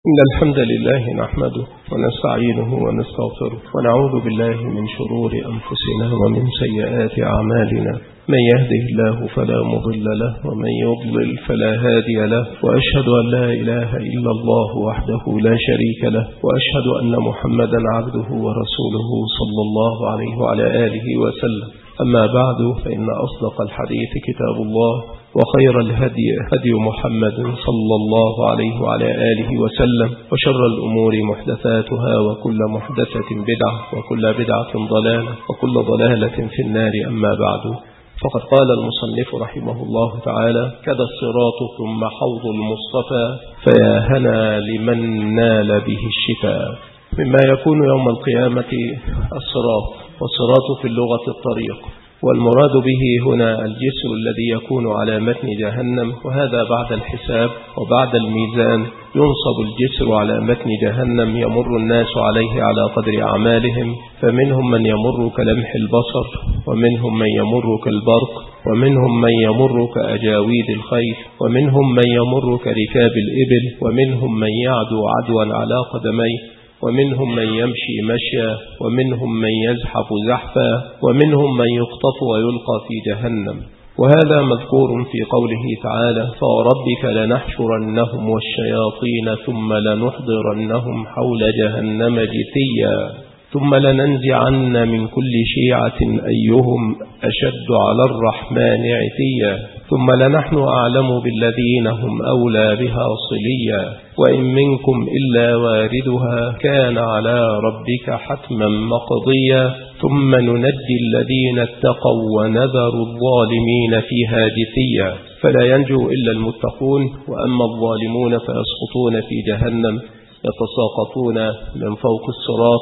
إن الحمد لله نحمده ونستعينه ونستغفره ونعوذ بالله من شرور أنفسنا ومن سيئات أعمالنا. من يهده الله فلا مضل له ومن يضلل فلا هادي له، وأشهد أن لا إله إلا الله وحده لا شريك له، وأشهد أن محمدا عبده ورسوله صلى الله عليه وعلى آله وسلم. أما بعد، فإن أصدق الحديث كتاب الله، وخير الهدي هدي محمد صلى الله عليه وعلى آله وسلم، وشر الأمور محدثاتها، وكل محدثة بدعة، وكل بدعة ضلالة، وكل ضلالة في النار. أما بعد، فقد قال المصنف رحمه الله تعالى: كذا الصراط ثم حوض المصطفى، فيا هنا لمن نال به الشفاء. مما يكون يوم القيامة الصراط، والصراط في اللغة الطريق، والمراد به هنا الجسر الذي يكون على متن جهنم، وهذا بعد الحساب وبعد الميزان ينصب الجسر على متن جهنم، يمر الناس عليه على قدر أعمالهم، فمنهم من يمر كلمح البصر، ومنهم من يمر كالبرق، ومنهم من يمر كأجاويد الخيل، ومنهم من يمر كركاب الإبل، ومنهم من يعدو عدوا على قدميه، ومنهم من يمشي مشيا، ومنهم من يزحف زحفا، ومنهم من يخطف ويلقى في جهنم. وهذا مذكور في قوله تعالى: فوربك لنحشرنهم والشياطين ثم لنحضرنهم حول جهنم جثيا ثم لننزعن من كل شيعة أيهم أشد على الرحمن عتيا ثم لنحن أعلم بالذين هم أولى بها صليا وإن منكم إلا واردها كان على ربك حتما مقضيا ثم ننجي الذين اتقوا ونذر الظالمين فيها جثيا. فلا ينجو إلا المتقون، وأما الظالمون فيسقطون في جهنم يتساقطون من فوق الصراط،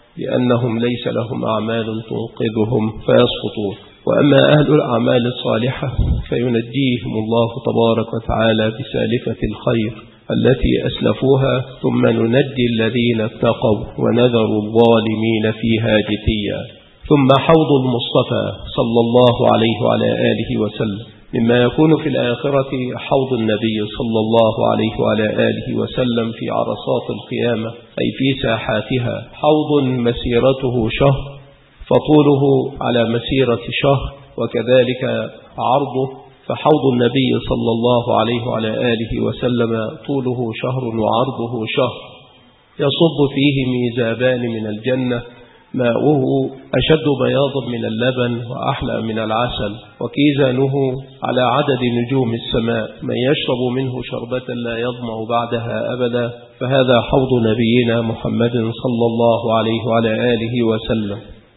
لأنهم ليس لهم أعمال تنقذهم فيسقطون. وأما أهل الأعمال الصالحة فينجيهم الله تبارك وتعالى بسالفة الخير التي أسلفوها، ثم ننجي الذين اتقوا ونذر الظالمين فيها جثيا. ثم حوض المصطفى صلى الله عليه وعلى آله وسلم. مما يكون في الآخرة حوض النبي صلى الله عليه وعلى آله وسلم في عرصات القيامة، أي في ساحاتها، حوض مسيرته شهر، فطوله على مسيرة شهر، وكذلك عرضه. فحوض النبي صلى الله عليه وعلى آله وسلم طوله شهر وعرضه شهر، يصب فيه ميزابان من الجنة، ماؤه أشد بياضا من اللبن وأحلى من العسل، وكيزانه على عدد نجوم السماء، من يشرب منه شربة لا يظمأ بعدها أبدا. فهذا حوض نبينا محمد صلى الله عليه وعلى آله وسلم.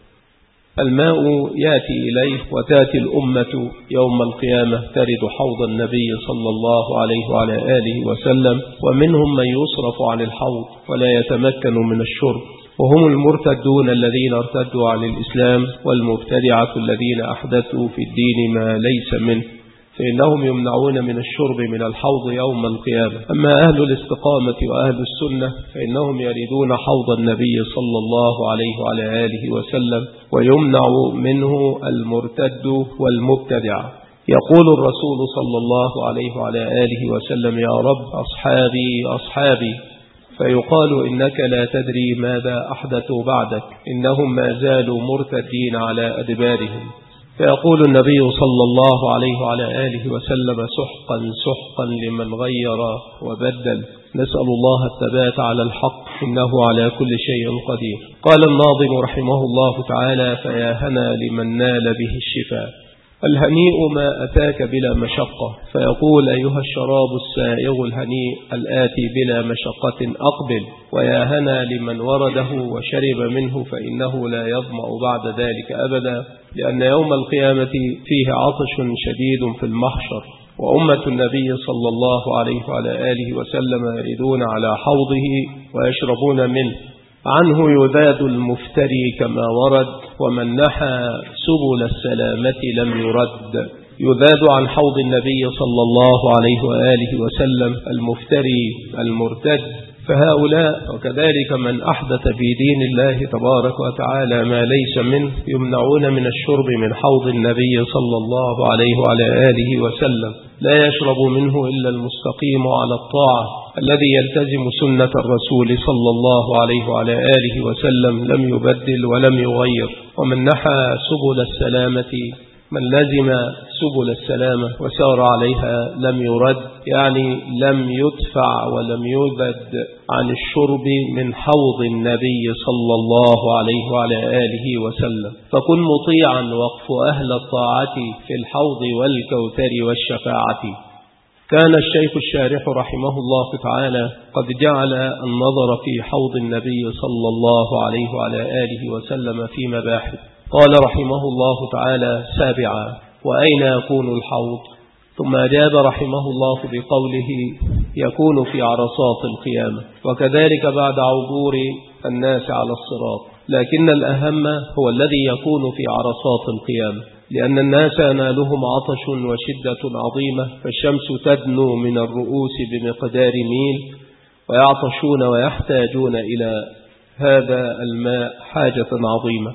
الماء يأتي إليه، وتأتي الأمة يوم القيامة ترد حوض النبي صلى الله عليه وعلى آله وسلم، ومنهم من يصرف عن الحوض ولا يتمكن من الشرب، وهم المرتدون الذين ارتدوا عن الإسلام، والمبتدعة الذين أحدثوا في الدين ما ليس منه، فإنهم يمنعون من الشرب من الحوض يوم القيامة. أما أهل الاستقامة وأهل السنة فإنهم يريدون حوض النبي صلى الله عليه وعلى آله وسلم، ويمنع منه المرتد والمبتدع. يقول الرسول صلى الله عليه وعلى آله وسلم: يا رب أصحابي أصحابي، فيقال: إنك لا تدري ماذا أحدثوا بعدك، إنهم ما زالوا مرتدين على أدبارهم. فيقول النبي صلى الله عليه وعلى آله وسلم: سحقا سحقا لمن غير وبدل، نسأل الله الثبات على الحق، إنه على كل شيء قدير. قال الناظم رحمه الله تعالى: فيا هنا لمن نال به الشفاء. الهنيء ما أتاك بلا مشقة، فيقول: أيها الشراب السائغ الهنيء الآتي بلا مشقة أقبل، ويا هنا لمن ورده وشرب منه، فإنه لا يظمأ بعد ذلك أبدا، لأن يوم القيامة فيه عطش شديد في المحشر، وأمة النبي صلى الله عليه وعلى آله وسلم يريدون على حوضه ويشربون منه. عنه يذاد المفتري كما ورد، ومن نحى سبل السلامة لم يرد. يذاد عن حوض النبي صلى الله عليه وآله وسلم المفتري المرتد، فهؤلاء وكذلك من أحدث في دين الله تبارك وتعالى ما ليس منه يمنعون من الشرب من حوض النبي صلى الله عليه وعلى آله وسلم، لا يشرب منه إلا المستقيم على الطاعة الذي يلتزم سنة الرسول صلى الله عليه وعلى آله وسلم لم يبدل ولم يغير. ومن نحى سبل السلامة، من لزم سبل السلامة وسار عليها لم يرد، يعني لم يدفع ولم يبد عن الشرب من حوض النبي صلى الله عليه وعلى آله وسلم. فكن مطيعا وقف أهل الطاعة في الحوض والكوثر والشفاعة. كان الشيخ الشارح رحمه الله تعالى قد جعل النظر في حوض النبي صلى الله عليه وعلى آله وسلم في مباحث. قال رحمه الله تعالى: سابعا: وأين يكون الحوض؟ ثم أجاب رحمه الله بقوله: يكون في عرصات القيامة، وكذلك بعد عبور الناس على الصراط، لكن الأهم هو الذي يكون في عرصات القيامة، لأن الناس ينالهم عطش وشدة عظيمة، فالشمس تدنو من الرؤوس بمقدار ميل، ويعطشون ويحتاجون إلى هذا الماء حاجة عظيمة.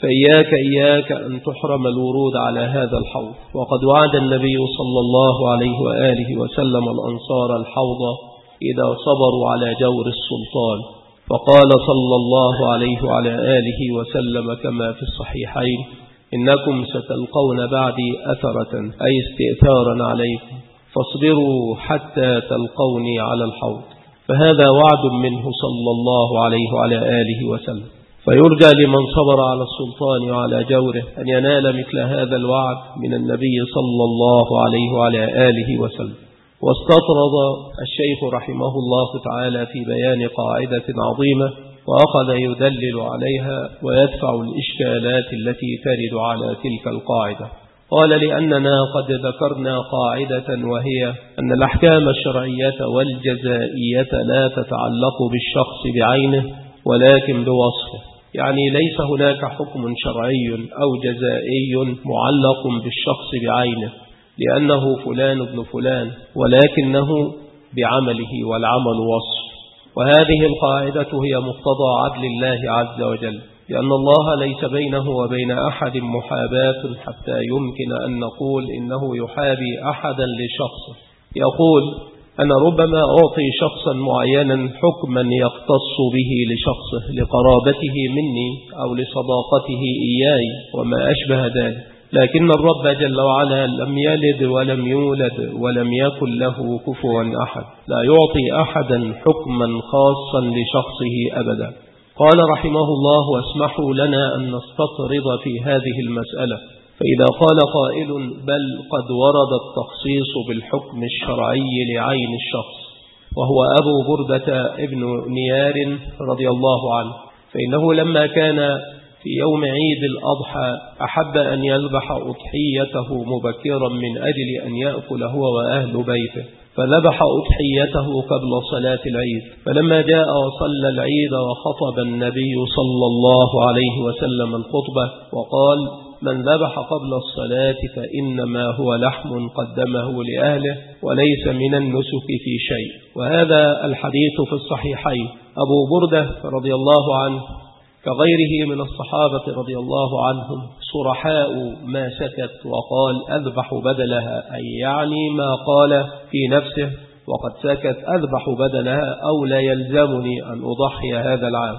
فإياك أن تحرم الورود على هذا الحوض. وقد وعد النبي صلى الله عليه وآله وسلم الأنصار الحوض إذا صبروا على جور السلطان، فقال صلى الله عليه وعلى آله وسلم كما في الصحيحين: إنكم ستلقون بعدي أثرة، أي استئثارا عليكم، فاصبروا حتى تلقوني على الحوض. فهذا وعد منه صلى الله عليه وعلى آله وسلم. فيرجى لمن صبر على السلطان وعلى جوره أن ينال مثل هذا الوعد من النبي صلى الله عليه وعلى آله وسلم. واستطرد الشيخ رحمه الله تعالى في بيان قاعدة عظيمة، وأخذ يدلل عليها ويدفع الإشكالات التي ترد على تلك القاعدة. قال: لأننا قد ذكرنا قاعدة، وهي أن الأحكام الشرعية والجزائية لا تتعلق بالشخص بعينه ولكن بوصفه، يعني ليس هناك حكم شرعي أو جزائي معلق بالشخص بعينه لأنه فلان ابن فلان، ولكنه بعمله، والعمل وصف. وهذه القاعدة هي مقتضى عدل الله عز وجل، لأن الله ليس بينه وبين أحد محاباة حتى يمكن أن نقول إنه يحابي أحدا لشخصه. يقول: أنا ربما أعطي شخصا معينا حكما يختص به لشخصه لقرابته مني أو لصداقته إياي وما أشبه ذلك، لكن الرب جل وعلا لم يلد ولم يولد ولم يكن له كفوا أحد، لا يعطي أحدا حكما خاصا لشخصه أبدا. قال رحمه الله: واسمحوا لنا أن نستطرد في هذه المسألة. فإذا قال قائل: بل قد ورد التخصيص بالحكم الشرعي لعين الشخص، وهو أبو بردة ابن نيار رضي الله عنه، فإنه لما كان في يوم عيد الأضحى أحب أن يذبح أضحيته مبكرا من أجل أن يأكل هو وأهل بيته، فذبح أضحيته قبل صلاة العيد. فلما جاء وصلى العيد وخطب النبي صلى الله عليه وسلم الخطبة وقال: من ذبح قبل الصلاة فإنما هو لحم قدمه لأهله وليس من النسك في شيء. وهذا الحديث في الصحيحين. أبو بردة رضي الله عنه كغيره من الصحابة رضي الله عنهم صرحاء ما سكت وقال: أذبح بدلها، أي يعني ما قال في نفسه وقد سكت، أذبح بدلها أو لا يلزمني أن أضحي هذا العام.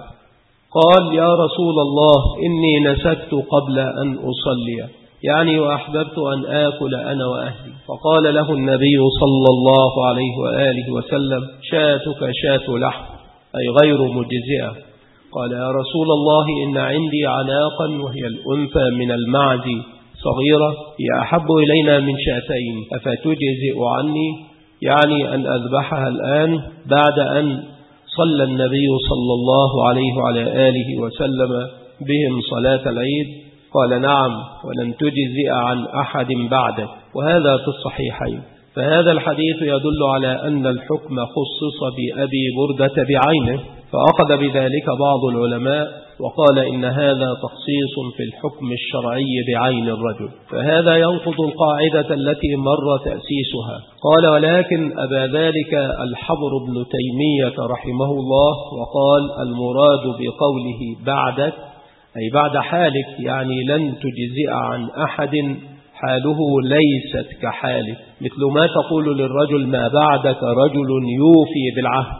قال: يا رسول الله، إني نسكت قبل أن أصلي، يعني وأحببت أن آكل أنا وأهلي. فقال له النبي صلى الله عليه وآله وسلم: شاتك شات لحم، أي غير مجزئة. قال: يا رسول الله، إن عندي عناقا وهي الأنثى من المعز صغيرة، هي أحب إلينا من شاتين، أفتجزئ عني؟ يعني أن أذبحها الآن بعد أن صلى النبي صلى الله عليه وعلى آله وسلم بهم صلاة العيد. قال: نعم، ولن تجزئ عن أحد بعدك. وهذا في الصحيحين. فهذا الحديث يدل على أن الحكم خصص بأبي بردة بعينه، فأخذ بذلك بعض العلماء وقال إن هذا تخصيص في الحكم الشرعي بعين الرجل، فهذا ينقض القاعدة التي مر تأسيسها. قال: ولكن أبى ذلك الحبر بن تيمية رحمه الله، وقال: المراد بقوله بعدك أي بعد حالك، يعني لن تجزئ عن أحد حاله ليست كحاله، مثل ما تقول للرجل ما بعدك رجل يوفي بالعهد،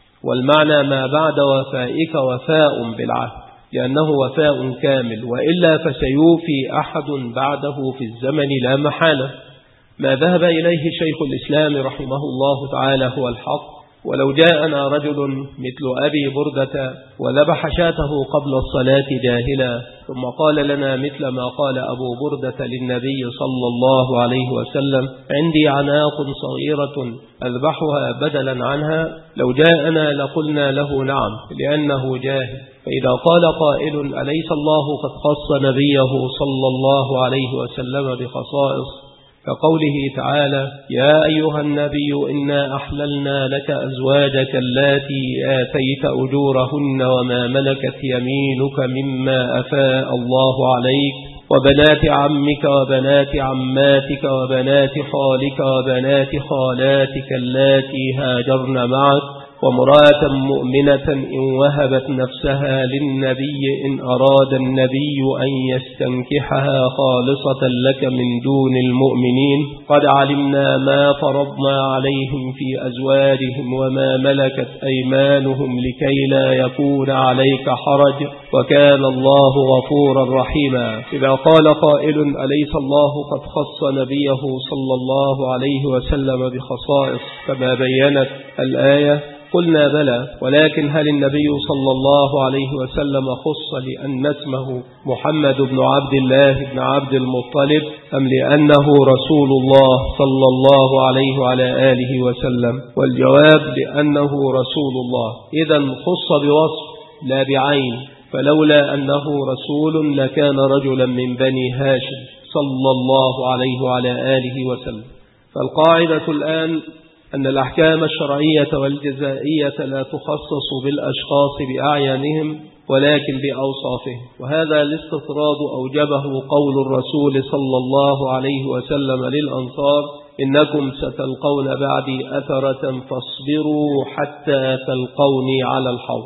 والمعنى ما بعد وفائك وفاء بالعهد، لأنه وفاء كامل، وإلا فسيوفي أحد بعده في الزمن لا محالة. ما ذهب إليه شيخ الإسلام رحمه الله تعالى هو الحق. ولو جاءنا رجل مثل أبي بردة وذبح شاته قبل الصلاة جاهلا، ثم قال لنا مثل ما قال أبو بردة للنبي صلى الله عليه وسلم: عندي عناق صغيرة أذبحها بدلا عنها، لو جاءنا لقلنا له نعم، لأنه جاهل. فإذا قال قائل: أليس الله قد خص نبيه صلى الله عليه وسلم بخصائص، كقوله تعالى: يا أيها النبي إنا أحللنا لك أزواجك اللاتي آتيت أجورهن وما ملكت يمينك مما أفاء الله عليك وبنات عمك وبنات عماتك وبنات خالك وبنات خالاتك اللاتي هاجرن معك وامرأة مؤمنة إن وهبت نفسها للنبي إن أراد النبي أن يستنكحها خالصة لك من دون المؤمنين، قد علمنا ما فرضنا عليهم في أزواجهم وما ملكت أيمانهم لكي لا يكون عليك حرج وكان الله غفورا رحيما. إذا قال قائل: أليس الله قد خص نبيه صلى الله عليه وسلم بخصائص كما بيّنت الآية؟ قلنا بلى، ولكن هل النبي صلى الله عليه وسلم خص لأن اسمه محمد بن عبد الله بن عبد المطلب، أم لأنه رسول الله صلى الله عليه وعلى آله وسلم؟ والجواب: لأنه رسول الله. إذن خص بوصف لا بعين، فلولا أنه رسول لكان رجلا من بني هاشم صلى الله عليه وعلى آله وسلم. فالقاعدة الآن أن الأحكام الشرعية والجزائية لا تخصص بالأشخاص بأعيانهم ولكن بأوصافهم، وهذا الاستطراد أوجبه قول الرسول صلى الله عليه وسلم للأنصار: إنكم ستلقون بعدي أثرة فاصبروا حتى تلقوني على الحوض.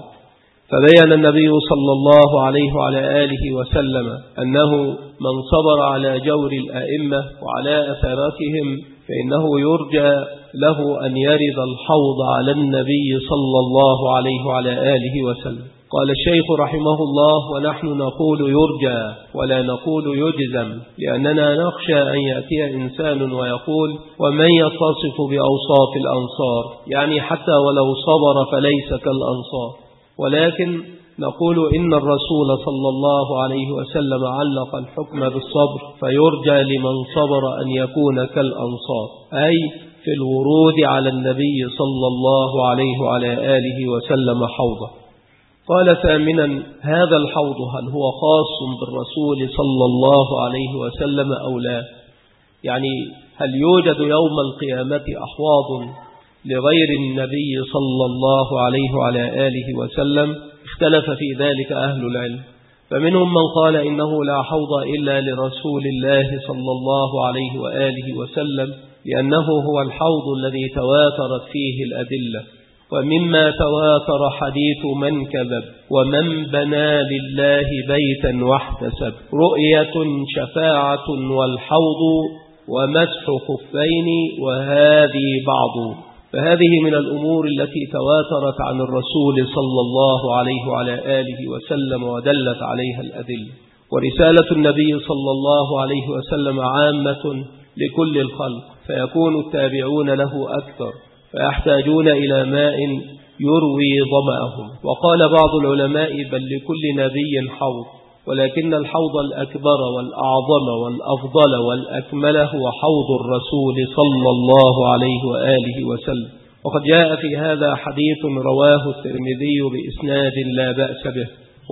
فبين النبي صلى الله عليه وعلى آله وسلم أنه من صبر على جور الأئمة وعلى أثرتهم فإنه يرجى له أن يرد الحوض على النبي صلى الله عليه وعلى آله وسلم. قال الشيخ رحمه الله: ونحن نقول يرجى ولا نقول يجزم، لأننا نخشى أن يأتي إنسان ويقول: ومن يتصف بأوصاف الأنصار، يعني حتى ولو صبر فليس كالأنصار. ولكن نقول إن الرسول صلى الله عليه وسلم علق الحكم بالصبر، فيرجى لمن صبر أن يكون كالأنصار، أي في الورود على النبي صلى الله عليه وعلى آله وسلم حوضه. قال ثامنا: هذا الحوض هل هو خاص بالرسول صلى الله عليه وسلم أو لا؟ يعني هل يوجد يوم القيامة أحواض لغير النبي صلى الله عليه وعلى آله وسلم؟ اختلف في ذلك أهل العلم، فمنهم من قال إنه لا حوض إلا لرسول الله صلى الله عليه وآله وسلم، لأنه هو الحوض الذي تواترت فيه الأدلة، ومما تواتر حديث من كذب ومن بنى لله بيتا واحتسب، رؤية شفاعة والحوض ومسح خفين وهذه بعض. فهذه من الأمور التي تواترت عن الرسول صلى الله عليه وعلى آله وسلم ودلت عليها الأدلة. ورسالة النبي صلى الله عليه وسلم عامة لكل الخلق، فيكون التابعون له أكثر، فيحتاجون إلى ماء يروي ظمأهم. وقال بعض العلماء: بل لكل نبي حوض، ولكن الحوض الأكبر والأعظم والأفضل والأكمل هو حوض الرسول صلى الله عليه وآله وسلم. وقد جاء في هذا حديث رواه الترمذي بإسناد لا بأس به،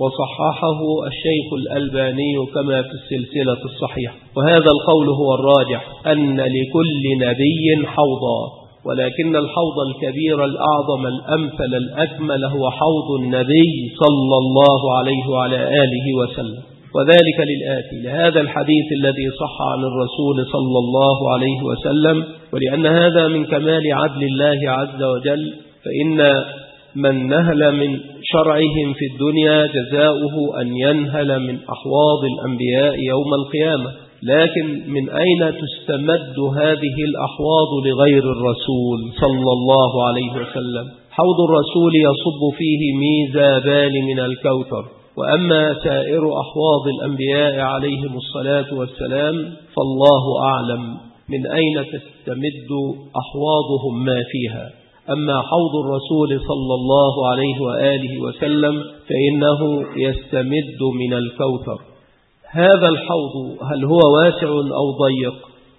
وصححه الشيخ الألباني كما في السلسلة الصحيحة. وهذا القول هو الراجح، أن لكل نبي حوضا، ولكن الحوض الكبير الأعظم الأمثل الأكمل هو حوض النبي صلى الله عليه وعلى آله وسلم. وذلك للآتي: لهذا الحديث الذي صح عن الرسول صلى الله عليه وسلم، ولأن هذا من كمال عدل الله عز وجل، فإن من نهل من شرعهم في الدنيا جزاؤه أن ينهل من أحواض الأنبياء يوم القيامة، لكن من أين تستمد هذه الأحواض لغير الرسول صلى الله عليه وسلم؟ حوض الرسول يصب فيه ميزابان من الكوثر، وأما سائر أحواض الأنبياء عليهم الصلاة والسلام فالله أعلم من أين تستمد أحواضهم ما فيها. أما حوض الرسول صلى الله عليه وآله وسلم فإنه يستمد من الكوثر. هذا الحوض هل هو واسع أو ضيق؟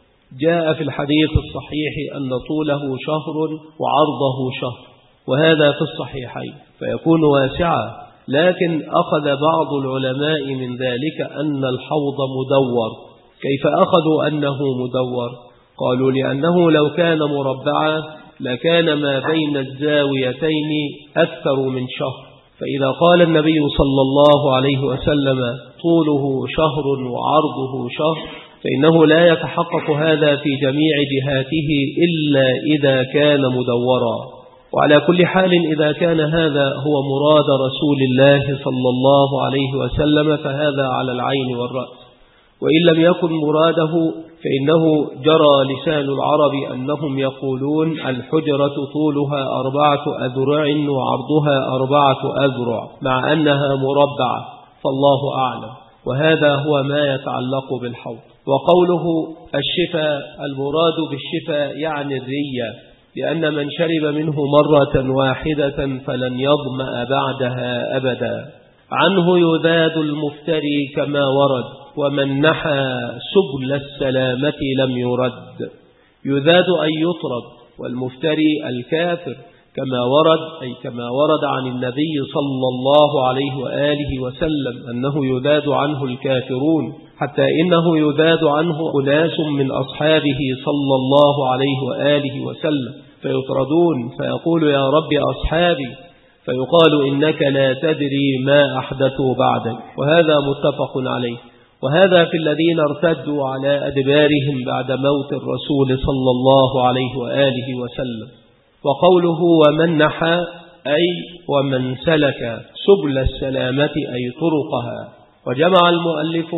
جاء في الحديث الصحيح أن طوله شهر وعرضه شهر، وهذا في الصحيحين، فيكون واسعا. لكن أخذ بعض العلماء من ذلك أن الحوض مدور. كيف أخذوا أنه مدور؟ قالوا لأنه لو كان مربعا لكان ما بين الزاويتين أكثر من شهر، فإذا قال النبي صلى الله عليه وسلم طوله شهر وعرضه شهر فإنه لا يتحقق هذا في جميع جهاته إلا إذا كان مدورا. وعلى كل حال إذا كان هذا هو مراد رسول الله صلى الله عليه وسلم فهذا على العين والرأس، وإن لم يكن مراده فإنه جرى لسان العرب أنهم يقولون الحجرة طولها 4 أذرع وعرضها 4 أذرع مع أنها مربعة، فالله أعلم. وهذا هو ما يتعلق بالحوض. وقوله الشفاء، المراد بالشفاء يعني الرية، لأن من شرب منه مرة واحدة فلن يظمأ بعدها أبدا. عنه يذاد المفتري كما ورد، ومن نحى سبل السلامة لم يرد. يذاد أن يطرد، والمفتري الكافر كما ورد، أي كما ورد عن النبي صلى الله عليه وآله وسلم أنه يذاد عنه الكافرون، حتى إنه يذاد عنه أناس من أصحابه صلى الله عليه وآله وسلم فيطردون، فيقول يا رب أصحابي، فيقال إنك لا تدري ما أحدثوا بعدك. وهذا متفق عليه. وهذا في الذين ارتدوا على أدبارهم بعد موت الرسول صلى الله عليه وآله وسلم. وقوله ومن نحى أي ومن سلك سبل السلامة أي طرقها. وجمع المؤلف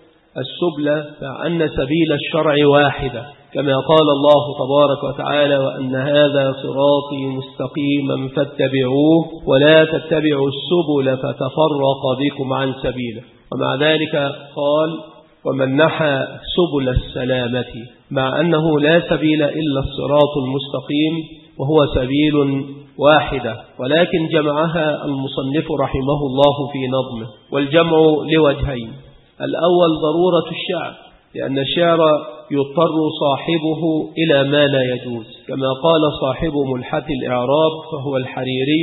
السبل فأن سبيل الشرع واحدة، كما قال الله تبارك وتعالى وأن هذا صراطي مستقيما فاتبعوه ولا تتبعوا السبل فتفرق بكم عن سبيله. ومع ذلك قال ومن نحى سبل السلامة، مع أنه لا سبيل إلا الصراط المستقيم وهو سبيل واحدة، ولكن جمعها المصنف رحمه الله في نظمه. والجمع لوجهين: الأول ضرورة الشعر، لأن الشعر يضطر صاحبه إلى ما لا يجوز، كما قال صاحب ملحة الإعراب فهو الحريري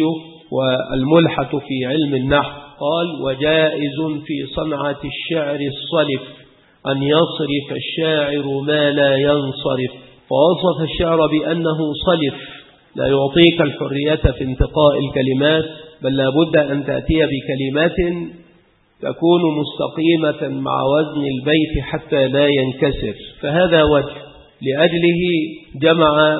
والملحة في علم النحو، قال وجائز في صنعة الشعر الصلف أن يصرف الشاعر ما لا ينصرف، فوصف الشعر بأنه صلف لا يعطيك الحرية في انتقاء الكلمات، بل لابد أن تأتي بكلمات تكون مستقيمة مع وزن البيت حتى لا ينكسر. فهذا وجه لأجله جمع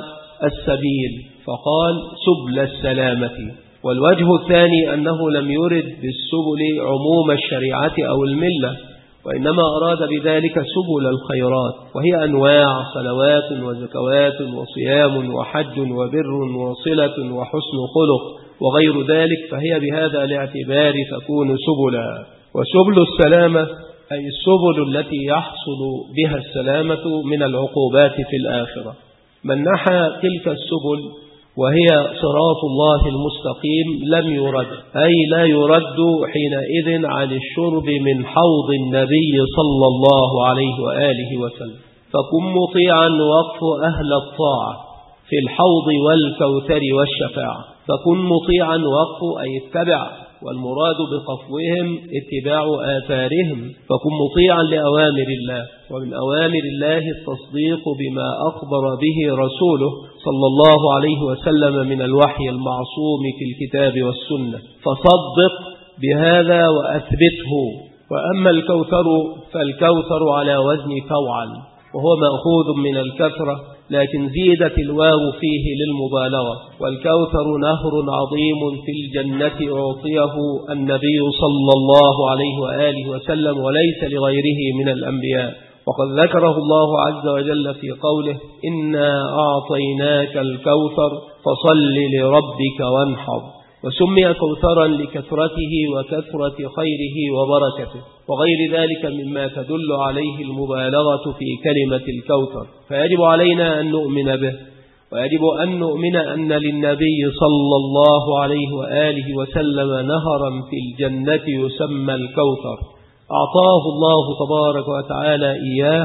السبيل فقال سبل السلامة. والوجه الثاني أنه لم يرد بالسبل عموم الشريعة أو الملة، وإنما أراد بذلك سبل الخيرات، وهي أنواع صلوات وزكوات وصيام وحج وبر وصلة وحسن خلق وغير ذلك، فهي بهذا الاعتبار تكون سبلا. وسبل السلامة أي السبل التي يحصل بها السلامة من العقوبات في الآخرة. من نحى تلك السبل وهي صراط الله المستقيم لم يرد، أي لا يرد حينئذ عن الشرب من حوض النبي صلى الله عليه وآله وسلم. فكن مطيعا وقف أهل الطاعة في الحوض والكوثر والشفاعة. فكن مطيعا وقف أي اتبع، والمراد بقفوهم اتباع آثارهم. فكن مطيعا لأوامر الله، ومن أوامر الله التصديق بما أخبر به رسوله صلى الله عليه وسلم من الوحي المعصوم في الكتاب والسنة، فصدق بهذا وأثبته. وأما الكوثر فالكوثر على وزن فوعل، وهو مأخوذ من الكثرة، لكن زيدت الواو فيه للمبالغة. والكوثر نهر عظيم في الجنة أعطيه النبي صلى الله عليه وآله وسلم وليس لغيره من الأنبياء، وقد ذكره الله عز وجل في قوله إنا أعطيناك الكوثر فصل لربك وانحر، وسمي كوثرا لكثرته وكثرة خيره وبركته وغير ذلك مما تدل عليه المبالغة في كلمة الكوثر، فيجب علينا أن نؤمن به، ويجب أن نؤمن أن للنبي صلى الله عليه وآله وسلم نهرا في الجنة يسمى الكوثر أعطاه الله تبارك وتعالى إياه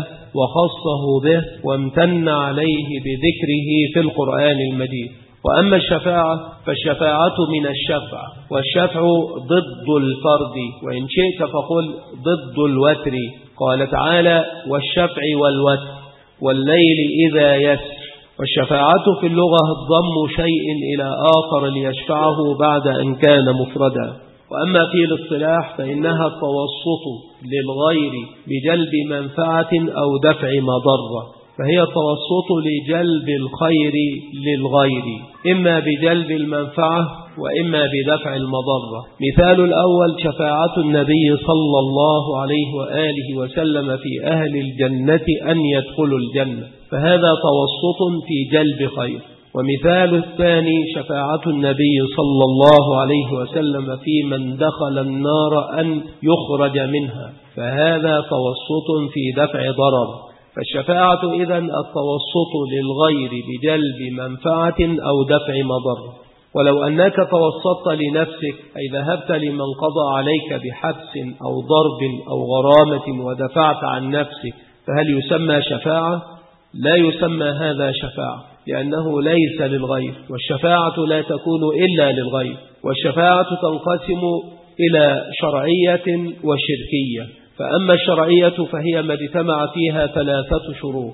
وخصه به وامتن عليه بذكره في القرآن المجيد. وأما الشفاعة فالشفاعة من الشفع، والشفع ضد الفرد، وإن شئت فقل ضد الوتر. قال تعالى والشفع والوتر والليل إذا يسر. والشفاعة في اللغة ضم شيء إلى آخر ليشفعه بعد أن كان مفردا. وأما في الاصطلاح فإنها التوسط للغير بجلب منفعة أو دفع مضرة، فهي التوسط لجلب الخير للغير إما بجلب المنفعة وإما بدفع المضرة. مثال الأول شفاعة النبي صلى الله عليه وآله وسلم في أهل الجنة أن يدخلوا الجنة، فهذا توسط في جلب خير. ومثال الثاني شفاعة النبي صلى الله عليه وسلم في من دخل النار أن يخرج منها، فهذا توسط في دفع ضرر. فالشفاعة إذن التوسط للغير بجلب منفعة أو دفع مضر. ولو أنك توسطت لنفسك أي ذهبت لمن قضى عليك بحبس أو ضرب أو غرامة ودفعت عن نفسك، فهل يسمى شفاعة؟ لا يسمى هذا شفاعة، لأنه ليس للغير، والشفاعة لا تكون إلا للغير. والشفاعة تنقسم إلى شرعية وشركية. فأما الشرعية فهي ما اجتمع فيها 3 شروط: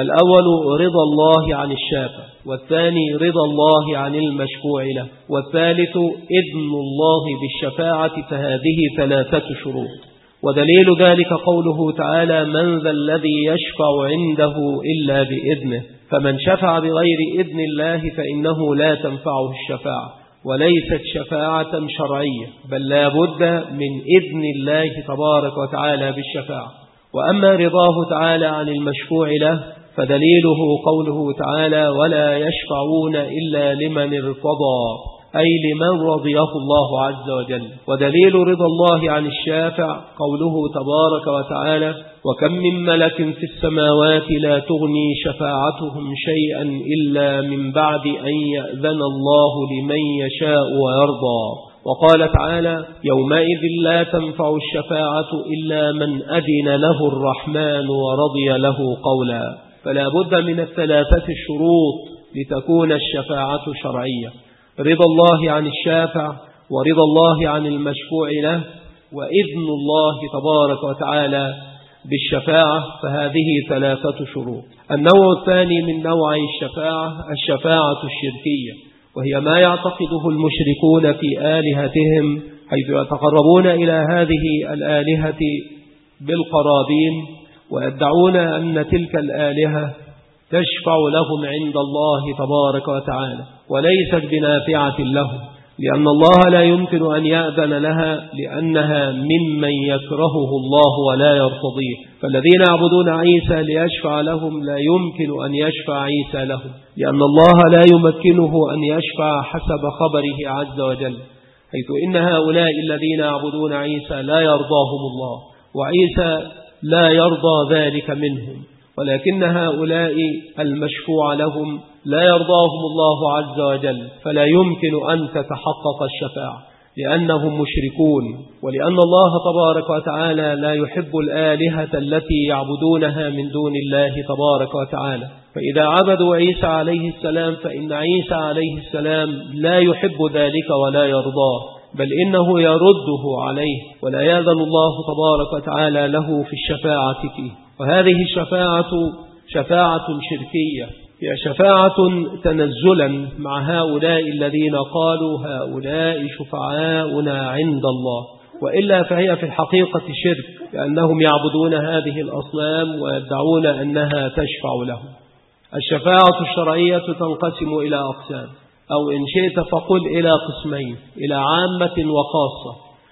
الأول رضا الله عن الشافع، والثاني رضا الله عن المشفوع له، والثالث إذن الله بالشفاعة، فهذه 3 شروط. ودليل ذلك قوله تعالى من ذا الذي يشفع عنده إلا بإذنه، فمن شفع بغير إذن الله فإنه لا تنفعه الشفاعة، وليست شفاعة شرعية، بل لا بد من إذن الله تبارك وتعالى بالشفاعة. وأما رضاه تعالى عن المشفوع له فدليله قوله تعالى ولا يشفعون إلا لمن ارتضى، أي لمن رضيه الله عز وجل. ودليل رضا الله عن الشافع قوله تبارك وتعالى وكم من ملك في السماوات لا تغني شفاعتهم شيئا إلا من بعد أن يأذن الله لمن يشاء ويرضى. وقال تعالى يومئذ لا تنفع الشفاعة إلا من أذن له الرحمن ورضي له قولا. فلا بد من 3 الشروط لتكون الشفاعة شرعية: رضا الله عن الشافع، ورضا الله عن المشفوع له، وإذن الله تبارك وتعالى بالشفاعة، فهذه 3 شروط. النوع الثاني من نوعي الشفاعة الشركية، وهي ما يعتقده المشركون في آلهتهم، حيث يتقربون إلى هذه الآلهة بالقرابين، ويدعون أن تلك الآلهة تشفع لهم عند الله تبارك وتعالى، وليست بنافعة لهم، لأن الله لا يمكن أن يأذن لها، لأنها ممن يكرهه الله ولا يرتضيه. فالذين يعبدون عيسى ليشفع لهم لا يمكن أن يشفع عيسى لهم، لأن الله لا يمكنه أن يشفع حسب خبره عز وجل، حيث إن هؤلاء الذين يعبدون عيسى لا يرضاهم الله، وعيسى لا يرضى ذلك منهم، ولكن هؤلاء المشفوع لهم لا يرضاهم الله عز وجل، فلا يمكن أن تتحقق الشفاعة لأنهم مشركون، ولأن الله تبارك وتعالى لا يحب الآلهة التي يعبدونها من دون الله تبارك وتعالى. فإذا عبدوا عيسى عليه السلام فإن عيسى عليه السلام لا يحب ذلك ولا يرضاه، بل إنه يرده عليه، ولا يأذن الله تبارك وتعالى له في الشفاعة فيه. وهذه الشفاعة شفاعة شركية، هي شفاعة تنزلا مع هؤلاء الذين قالوا هؤلاء شفعاؤنا عند الله، وإلا فهي في الحقيقة شرك، لأنهم يعبدون هذه الأصنام ويدعون أنها تشفع لهم. الشفاعة الشرعية تنقسم إلى أقسام، أو إن شئت فقل إلى قسمين: إلى عامة وخاصة.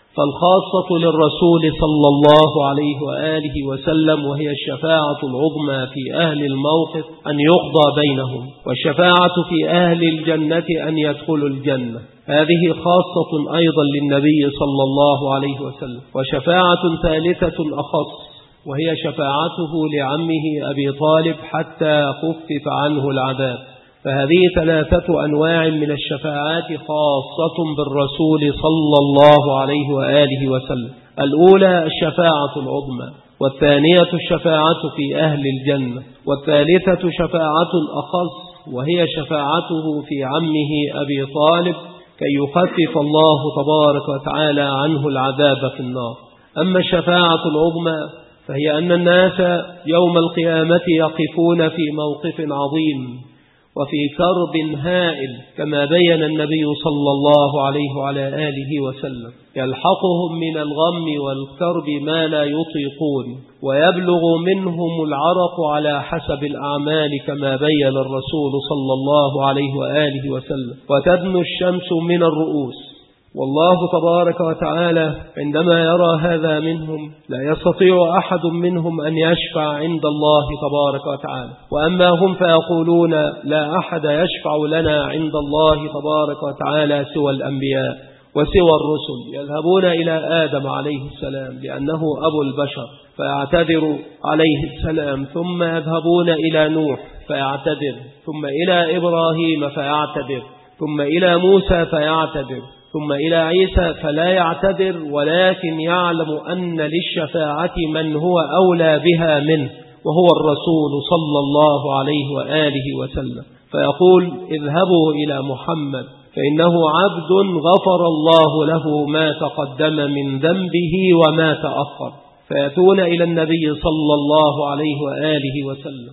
فالخاصة للرسول صلى الله عليه وآله وسلم، وهي الشفاعة العظمى في أهل الموقف أن يقضى بينهم، والشفاعة في أهل الجنة أن يدخلوا الجنة. هذه خاصة أيضا للنبي صلى الله عليه وسلم. وشفاعة ثالثة أخص، وهي شفاعته لعمه أبي طالب حتى خفف عنه العذاب. فهذه 3 أنواع من الشفاعات خاصة بالرسول صلى الله عليه وآله وسلم. الأولى الشفاعة العظمى، والثانية الشفاعة في أهل الجنة، والثالثة شفاعة أخص، وهي شفاعته في عمه أبي طالب كي يخفف الله تبارك وتعالى عنه العذاب في النار. أما الشفاعة العظمى فهي أن الناس يوم القيامة يقفون في موقف عظيم وفي كرب هائل، كما بين النبي صلى الله عليه وعلى آله وسلم، يلحقهم من الغم والكرب ما لا يطيقون، ويبلغ منهم العرق على حسب الأعمال كما بين الرسول صلى الله عليه وآله وسلم، وتدنو الشمس من الرؤوس. والله تبارك وتعالى عندما يرى هذا منهم لا يستطيع أحد منهم أن يشفع عند الله تبارك وتعالى. وأما هم فيقولون لا أحد يشفع لنا عند الله تبارك وتعالى سوى الأنبياء وسوى الرسل. يذهبون إلى آدم عليه السلام لأنه أبو البشر فيعتذر عليه السلام، ثم يذهبون إلى نوح فيعتذر، ثم إلى إبراهيم فيعتذر، ثم إلى موسى فيعتذر، ثم إلى عيسى فلا يعتذر، ولكن يعلم أن للشفاعة من هو أولى بها منه وهو الرسول صلى الله عليه وآله وسلم. فيقول اذهبوا إلى محمد فإنه عبد غفر الله له ما تقدم من ذنبه وما تأخر. فيأتون إلى النبي صلى الله عليه وآله وسلم،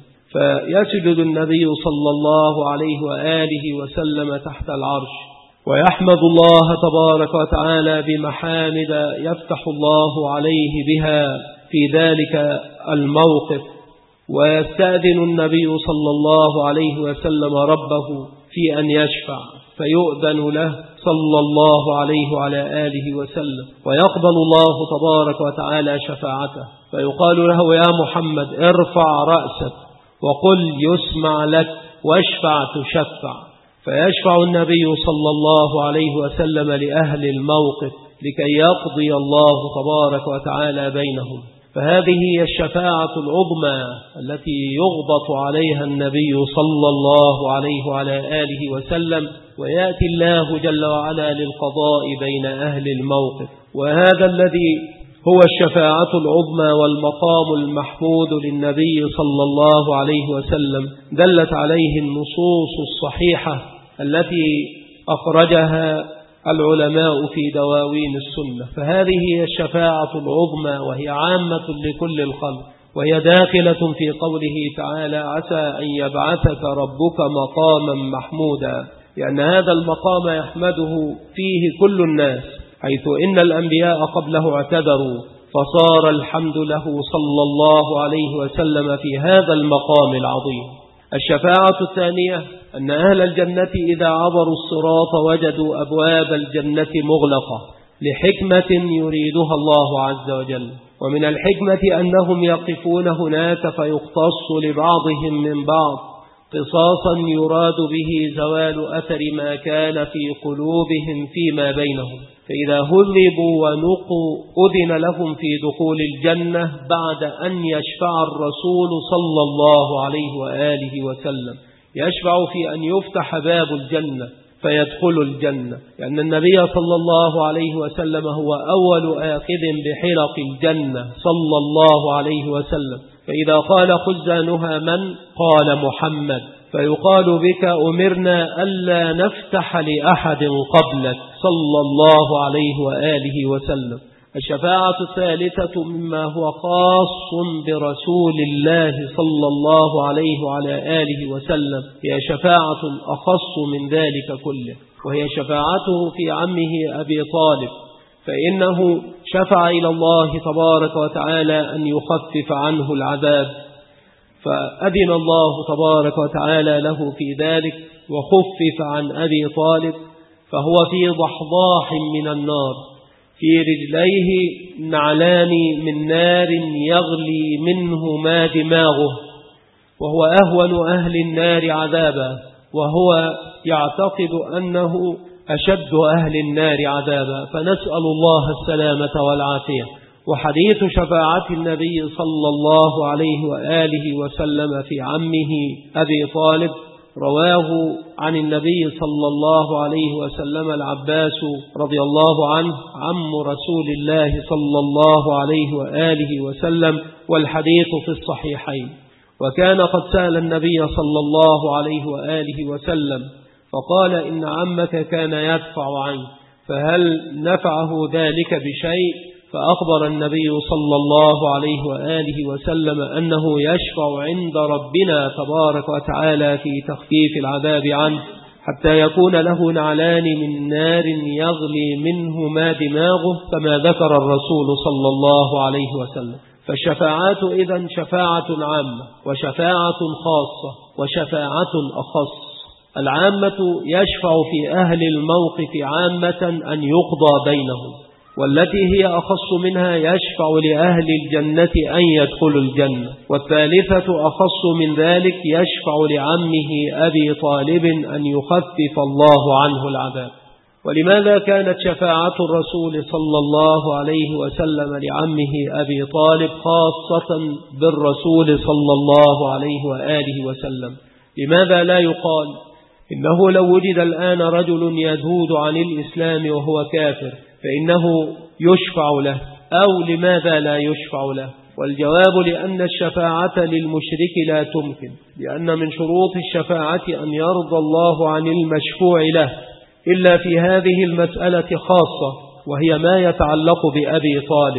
فيسجد النبي صلى الله عليه وآله وسلم تحت العرش ويحمد الله تبارك وتعالى بمحامد يفتح الله عليه بها في ذلك الموقف، ويستأذن النبي صلى الله عليه وسلم ربه في أن يشفع فيؤذن له صلى الله عليه وعلى آله وسلم، ويقبل الله تبارك وتعالى شفاعته، فيقال له يا محمد ارفع رأسك وقل يسمع لك واشفع تشفع. فيشفع النبي صلى الله عليه وسلم لأهل الموقف لكي يقضي الله تبارك وتعالى بينهم. فهذه هي الشفاعة العظمى التي يغبط عليها النبي صلى الله عليه وعلى آله وسلم، ويأتي الله جل وعلا للقضاء بين أهل الموقف. وهذا الذي هو الشفاعة العظمى والمقام المحمود للنبي صلى الله عليه وسلم دلت عليه النصوص الصحيحة التي أخرجها العلماء في دواوين السنة. فهذه هي الشفاعة العظمى، وهي عامة لكل الخلق، وهي داخلة في قوله تعالى عسى أن يبعثك ربك مقاما محمودا، لأن هذا المقام يحمده فيه كل الناس، حيث إن الأنبياء قبله اعتذروا، فصار الحمد له صلى الله عليه وسلم في هذا المقام العظيم. الشفاعة الثانية أن أهل الجنة إذا عبروا الصراط وجدوا أبواب الجنة مغلقة لحكمة يريدها الله عز وجل، ومن الحكمة أنهم يقفون هناك فيقتص لبعضهم من بعض قصاصا يراد به زوال أثر ما كان في قلوبهم فيما بينهم، فإذا هذبوا ونقوا أذن لهم في دخول الجنة بعد أن يشفع الرسول صلى الله عليه وآله وسلم، يشفع في أن يفتح باب الجنة فيدخل الجنة، لأن النبي صلى الله عليه وسلم هو أول آخذ بحلق الجنة صلى الله عليه وسلم. فإذا قال خزانها من؟ قال محمد، فيقال بك أمرنا ألا نفتح لأحد قبلك صلى الله عليه وآله وسلم. الشفاعة الثالثة مما هو خاص برسول الله صلى الله عليه وعلى آله وسلم هي شفاعة أخص من ذلك كله، وهي شفاعته في عمه أبي طالب، فإنه شفع إلى الله تبارك وتعالى أن يخفف عنه العذاب، فأذن الله تبارك وتعالى له في ذلك وخفف عن أبي طالب، فهو في ضحضاح من النار، في رجليه نعلان من نار يغلي منهما دماغه، وهو أهون أهل النار عذابا، وهو يعتقد أنه أشد أهل النار عذابا، فنسأل الله السلامة والعافية. وحديث شفاعة النبي صلى الله عليه وآله وسلم في عمه أبي طالب رواه عن النبي صلى الله عليه وسلم العباس رضي الله عنه عم رسول الله صلى الله عليه وآله وسلم، والحديث في الصحيحين. وكان قد سأل النبي صلى الله عليه وآله وسلم فقال إن عمك كان يدفع عنه، فهل نفعه ذلك بشيء؟ فأخبر النبي صلى الله عليه وآله وسلم أنه يشفع عند ربنا تبارك وتعالى في تخفيف العذاب عنه، حتى يكون له نعلان من نار يغلي منهما دماغه، كما ذكر الرسول صلى الله عليه وسلم. فالشفاعات إذن شفاعة عامة وشفاعة خاصة وشفاعة أخص. العامة يشفع في أهل الموقف عامة أن يقضى بينهم، والتي هي أخص منها يشفع لأهل الجنة أن يدخلوا الجنة، والثالثة أخص من ذلك يشفع لعمه أبي طالب أن يخفف الله عنه العذاب. ولماذا كانت شفاعة الرسول صلى الله عليه وسلم لعمه أبي طالب خاصة بالرسول صلى الله عليه وآله وسلم؟ لماذا لا يقال إنه لو وجد الآن رجل يذود عن الإسلام وهو كافر فإنه يشفع له، أو لماذا لا يشفع له؟ والجواب لأن الشفاعة للمشرك لا تمكن، لأن من شروط الشفاعة أن يرضى الله عن المشفوع له، إلا في هذه المسألة خاصة، وهي ما يتعلق بأبي طالب.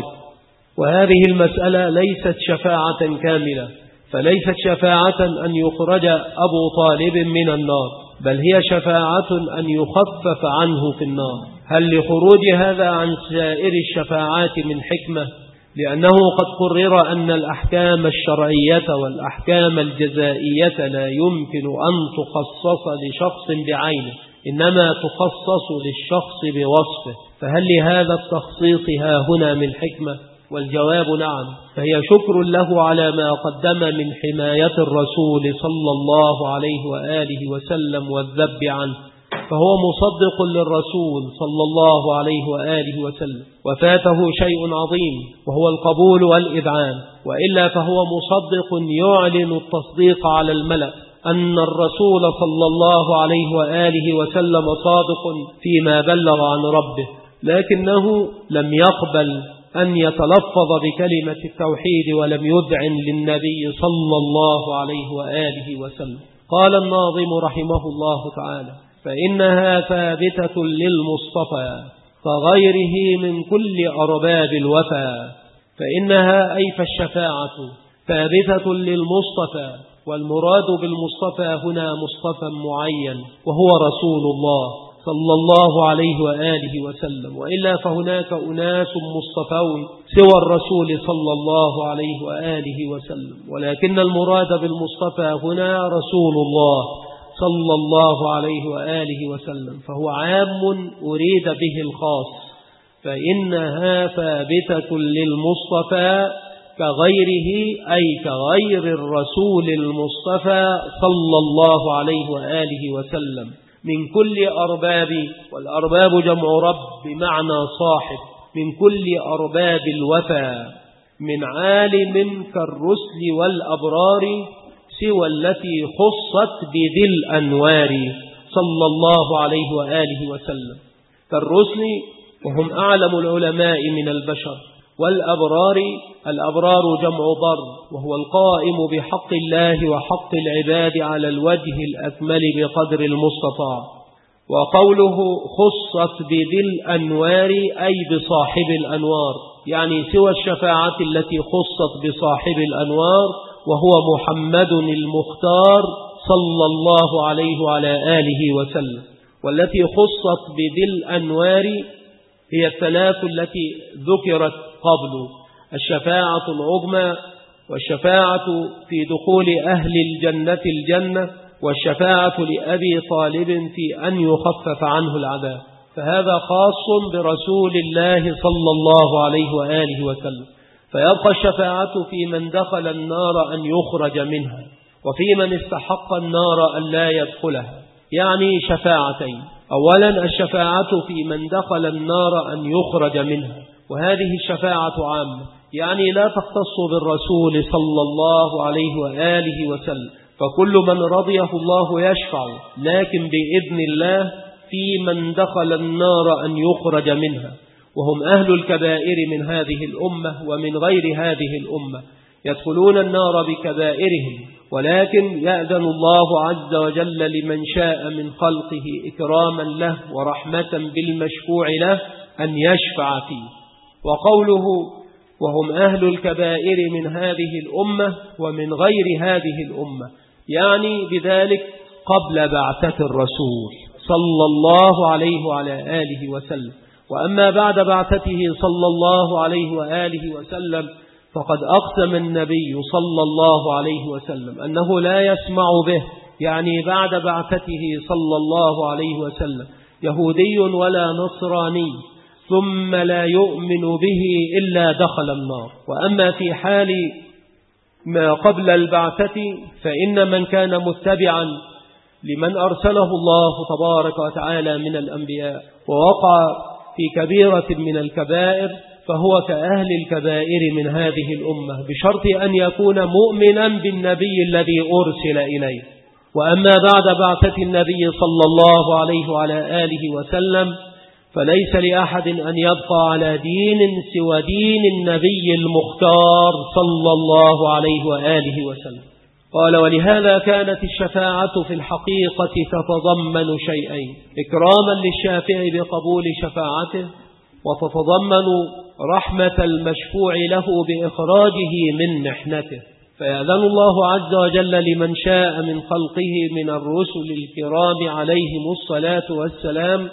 وهذه المسألة ليست شفاعة كاملة، فليست شفاعة أن يخرج أبو طالب من النار، بل هي شفاعة أن يخفف عنه في النار. هل لخروج هذا عن سائر الشفاعات من حكمة؟ لأنه قد قرر أن الأحكام الشرعية والأحكام الجزائية لا يمكن أن تخصص لشخص بعينه، إنما تخصص للشخص بوصفه، فهل لهذا التخصيص هنا من حكمة؟ والجواب نعم، فهي شكر له على ما قدم من حماية الرسول صلى الله عليه وآله وسلم والذب عنه، فهو مصدق للرسول صلى الله عليه وآله وسلم، وفاته شيء عظيم وهو القبول والإذعان، وإلا فهو مصدق يعلن التصديق على الملأ أن الرسول صلى الله عليه وآله وسلم صادق فيما بلغ عن ربه، لكنه لم يقبل أن يتلفظ بكلمة التوحيد ولم يدعن للنبي صلى الله عليه وآله وسلم. قال الناظم رحمه الله تعالى: فإنها ثابتة للمصطفى كغيره من كل أرباب الوفا. فإنها أي فالشفاعة ثابتة للمصطفى، والمراد بالمصطفى هنا مصطفى معين وهو رسول الله صلى الله عليه وآله وسلم، وإلا فهناك أناس مصطفون سوى الرسول صلى الله عليه وآله وسلم، ولكن المراد بالمصطفى هنا رسول الله صلى الله عليه وآله وسلم، فهو عام أريد به الخاص. فإنها ثابتة للمصطفى كغيره أي كغير الرسول المصطفى صلى الله عليه وآله وسلم من كل أرباب، والأرباب جمع رب بمعنى صاحب، من كل أرباب الوفا، من عالم كالرسل والأبرار سوى التي خصت بذي الأنوار صلى الله عليه وآله وسلم. كالرسل وهم أعلم العلماء من البشر، والأبرار الأبرار جمع بر وهو القائم بحق الله وحق العباد على الوجه الأكمل بقدر المستطاع. وقوله خصت بذي الأنوار أي بصاحب الأنوار، يعني سوى الشفاعة التي خصت بصاحب الأنوار وهو محمد المختار صلى الله عليه وعلى آله وسلم. والتي خصت بذي الأنوار هي الثلاث التي ذكرت قبل: الشفاعة العظمى، والشفاعة في دخول أهل الجنة الجنة، والشفاعة لأبي طالب في أن يخفف عنه العذاب. فهذا خاص برسول الله صلى الله عليه وآله وسلم. فيبقى الشفاعة في من دخل النار أن يخرج منها، وفي من استحق النار أن لا يدخلها، يعني شفاعتين. أولا الشفاعة في من دخل النار أن يخرج منها، وهذه الشفاعة عامة، يعني لا تختص بالرسول صلى الله عليه وآله وسلم، فكل من رضيه الله يشفع، لكن بإذن الله في من دخل النار أن يخرج منها، وهم أهل الكبائر من هذه الأمة ومن غير هذه الأمة، يدخلون النار بكبائرهم، ولكن يأذن الله عز وجل لمن شاء من خلقه إكراما له ورحمة بالمشفوع له أن يشفع فيه. وقوله وهم أهل الكبائر من هذه الأمة ومن غير هذه الأمة، يعني بذلك قبل بعثة الرسول صلى الله عليه وعلى آله وسلم. وأما بعد بعثته صلى الله عليه وآله وسلم فقد أقسم النبي صلى الله عليه وسلم أنه لا يسمع به، يعني بعد بعثته صلى الله عليه وسلم يهودي ولا نصراني ثم لا يؤمن به إلا دخل النار. وأما في حال ما قبل البعثة فإن من كان متبعا لمن أرسله الله تبارك وتعالى من الأنبياء ووقع في كبيرة من الكبائر فهو كأهل الكبائر من هذه الأمة، بشرط أن يكون مؤمنا بالنبي الذي أرسل إليه. وأما بعد بعثة النبي صلى الله عليه وعلى آله وسلم فليس لأحد أن يبقى على دين سوى دين النبي المختار صلى الله عليه وآله وسلم. قال ولهذا كانت الشفاعة في الحقيقة تتضمن شيئين: إكراما للشافع بقبول شفاعته، وتتضمن رحمة المشفوع له بإخراجه من محنته. فيأذن الله عز وجل لمن شاء من خلقه من الرسل الكرام عليهم الصلاة والسلام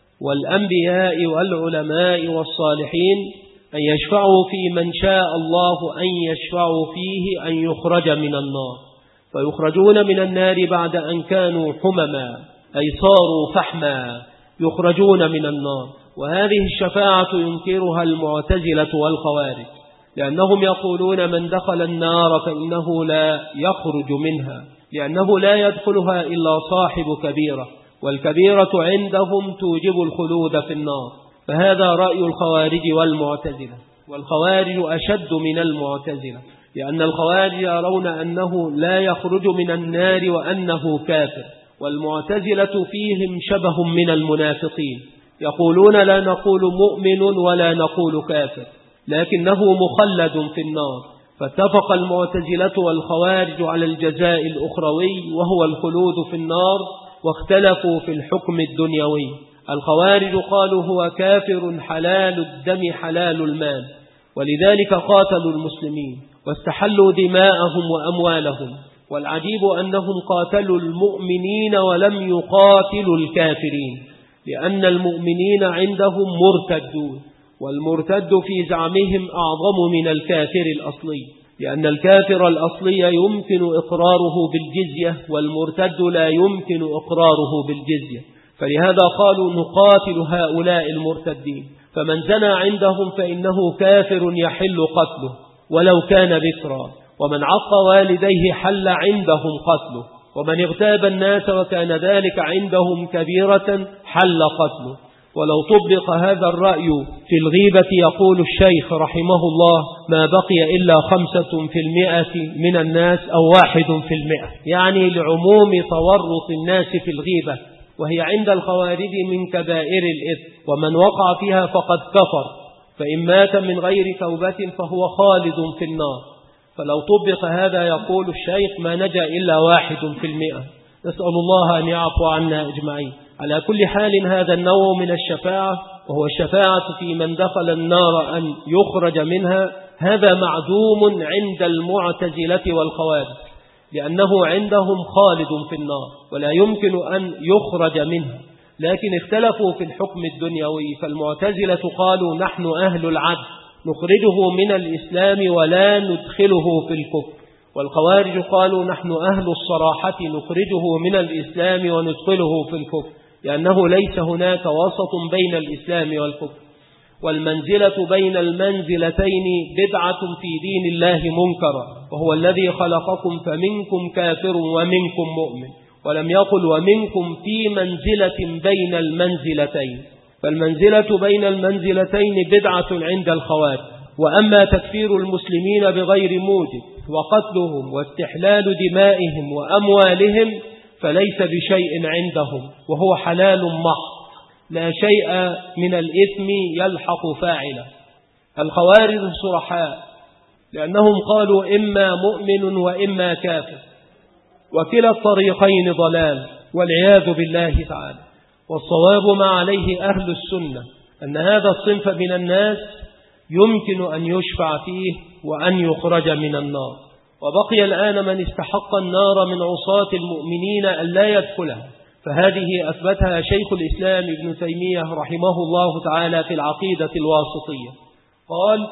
والأنبياء والعلماء والصالحين أن يشفعوا في من شاء الله أن يشفعوا فيه أن يخرج من النار، فيخرجون من النار بعد أن كانوا حمما، أي صاروا فحما، يخرجون من النار. وهذه الشفاعة ينكرها المعتزلة والخوارج، لأنهم يقولون من دخل النار فإنه لا يخرج منها، لأنه لا يدخلها إلا صاحب كبيرة، والكبيرة عندهم توجب الخلود في النار. فهذا رأي الخوارج والمعتزلة، والخوارج أشد من المعتزلة، لأن الخوارج يرون أنه لا يخرج من النار وأنه كافر، والمعتزلة فيهم شبه من المنافقين، يقولون لا نقول مؤمن ولا نقول كافر، لكنه مخلد في النار. فاتفق المعتزلة والخوارج على الجزاء الأخروي وهو الخلود في النار، واختلفوا في الحكم الدنيوي. الخوارج قالوا هو كافر حلال الدم حلال المال، ولذلك قاتلوا المسلمين واستحلوا دماءهم وأموالهم. والعجيب أنهم قاتلوا المؤمنين ولم يقاتلوا الكافرين، لأن المؤمنين عندهم مرتدون، والمرتد في زعمهم أعظم من الكافر الأصلي، لأن الكافر الأصلي يمكن إقراره بالجزية، والمرتد لا يمكن إقراره بالجزية. فلهذا قالوا نقاتل هؤلاء المرتدين، فمن زنى عندهم فإنه كافر يحل قتله ولو كان بكرا، ومن عق والديه حل عندهم قتله، ومن اغتاب الناس وكان ذلك عندهم كبيرة حل قتله. ولو طبق هذا الرأي في الغيبة يقول الشيخ رحمه الله ما بقي إلا 5% من الناس أو 1%، يعني لعموم تورط الناس في الغيبة، وهي عند الخوارج من كبائر الإثم، ومن وقع فيها فقد كفر، فإن مات من غير توبة فهو خالد في النار. فلو طبق هذا يقول الشيخ ما نجا إلا 1%. نسأل الله أن يعفو عنا أجمعين. على كل حال هذا النوع من الشفاعة، وهو الشفاعة في من دخل النار أن يخرج منها، هذا معدوم عند المعتزلة والخوارج، لأنه عندهم خالد في النار ولا يمكن أن يخرج منها. لكن اختلفوا في الحكم الدنيوي، فالمعتزلة قالوا نحن أهل العدل نخرجه من الإسلام ولا ندخله في الكفر، والخوارج قالوا نحن أهل الصراحة نخرجه من الإسلام وندخله في الكفر. لأنه ليس هناك وسط بين الإسلام والكفر، والمنزلة بين المنزلتين بدعة في دين الله منكرة، وهو الذي خلقكم فمنكم كافر ومنكم مؤمن، ولم يقل ومنكم في منزلة بين المنزلتين، فالمنزلة بين المنزلتين بدعة عند الخوارج. وأما تكفير المسلمين بغير موجب وقتلهم واستحلال دمائهم وأموالهم فليس بشيء عندهم، وهو حلال محض لا شيء من الإثم يلحق فاعله. الخوارج صرحاء لأنهم قالوا إما مؤمن وإما كافر، وكلا الطريقين ضلال والعياذ بالله تعالى. والصواب ما عليه أهل السنة أن هذا الصنف من الناس يمكن أن يشفع فيه وأن يخرج من النار. وبقي الآن من استحق النار من عصاة المؤمنين أن لا يدخلها، فهذه أثبتها شيخ الإسلام ابن تيمية رحمه الله تعالى في العقيدة الواسطية. قال: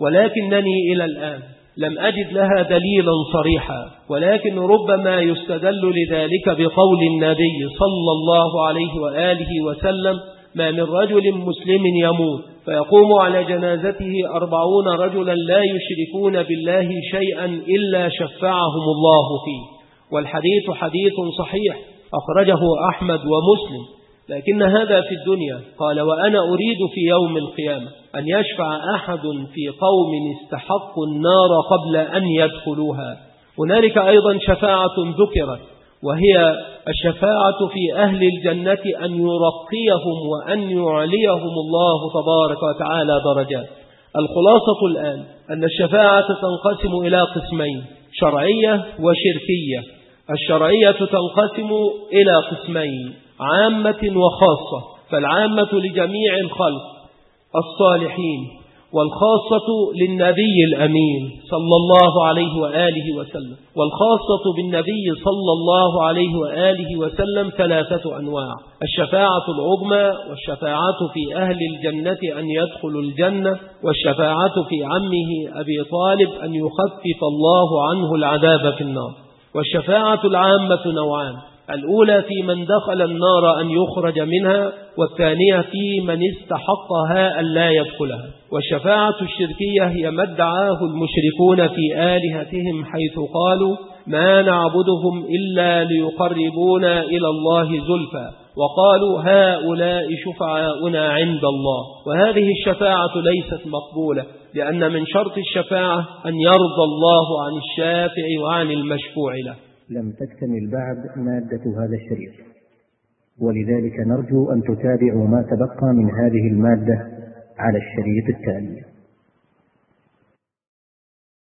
ولكنني إلى الآن لم أجد لها دليلا صريحا، ولكن ربما يستدل لذلك بقول النبي صلى الله عليه وآله وسلم: ما من رجل مسلم يموت فيقوم على جنازته 40 رجلا لا يشركون بالله شيئا إلا شفعهم الله فيه. والحديث حديث صحيح أخرجه أحمد ومسلم، لكن هذا في الدنيا. قال: وأنا أريد في يوم القيامة أن يشفع أحد في قوم استحقوا النار قبل أن يدخلوها. هنالك أيضا شفاعة ذكرت، وهي الشفاعة في أهل الجنة أن يرقيهم وأن يعليهم الله تبارك وتعالى درجات. الخلاصة الآن أن الشفاعة تنقسم إلى قسمين: شرعية وشركية. الشرعية تنقسم إلى قسمين: عامة وخاصة، فالعامة لجميع الخلق الصالحين، والخاصة للنبي الأمين صلى الله عليه وآله وسلم. والخاصة بالنبي صلى الله عليه وآله وسلم 3 أنواع: الشفاعة العظمى، والشفاعة في أهل الجنة أن يدخلوا الجنة، والشفاعة في عمه أبي طالب أن يخفف الله عنه العذاب في النار. والشفاعة العامة نوعان: الأولى في من دخل النار أن يخرج منها، والثانية في من استحقها أن لا يدخلها. والشفاعة الشركية هي ما ادعاه المشركون في آلهتهم، حيث قالوا: ما نعبدهم إلا ليقربونا إلى الله زلفى، وقالوا: هؤلاء شفعاؤنا عند الله. وهذه الشفاعة ليست مقبولة، لأن من شرط الشفاعة أن يرضى الله عن الشافع وعن المشفوع له. لم تكتمل بعد مادة هذا الشريط، ولذلك نرجو أن تتابعوا ما تبقى من هذه المادة على الشريط التالي.